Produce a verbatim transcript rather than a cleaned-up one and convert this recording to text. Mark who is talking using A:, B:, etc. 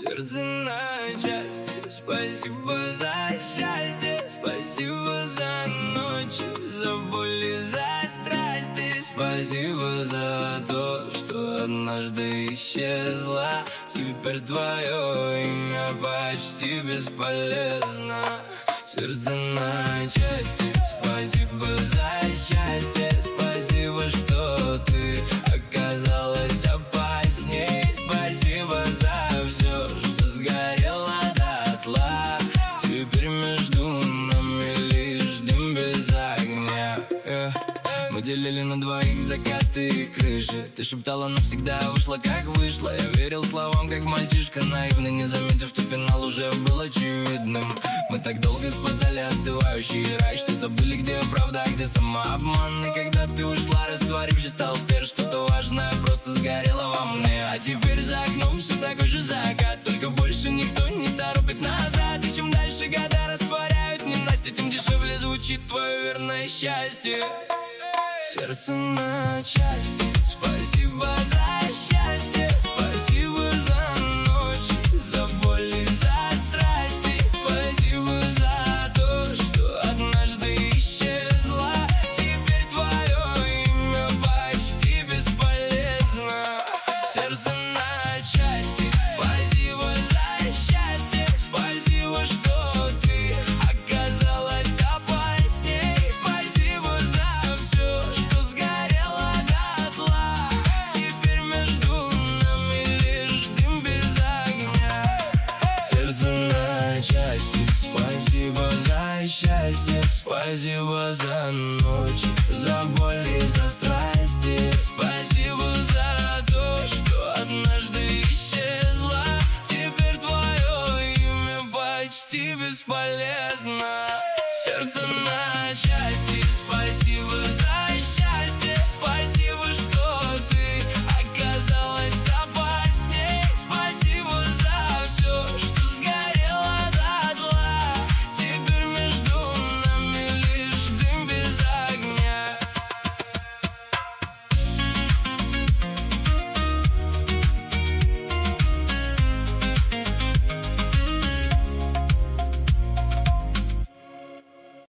A: Сердце на части, спасибо за счастье, спасибо за ночи, за боли, за страсти, спасибо за то, что однажды исчезла. Теперь твое имя почти бесполезно. Сердце на части, спасибо за счастье, спасибо, что ты оказалась опасней, спасибо за все, что сгорело дотла. Теперь между нами лишь дым без огня. yeah. Мы делили на двоих закаты и крыши. Ты шептала, но всегда вышла как вышло. Я верил словам, как мальчишка наивный, не заметив, что финал уже был очевидным. Мы так долго спасали остывающий рай, что забыли, где правда, а где самообман. И когда ты ушла, растворившись в толпе, что-то важное просто сгорело во мне. А теперь за окном все такой же закат, только больше никто не торопит назад. И чем дальше года растворяют ненастье, тем дешевле звучит твое верное счастье. Сердце на части, спасибо за счастье, спасибо за ночи, за боли, за страсти, спасибо за то, что однажды исчезла. Теперь твое имя почти бесполезно. Сердце на части, спасибо за счастье, спасибо, что ты оказалась опасней, спасибо за все, что сгорело дотла. Теперь между нами лишь дым без огня. Сердце на части, спасибо за счастье, спасибо за ночи,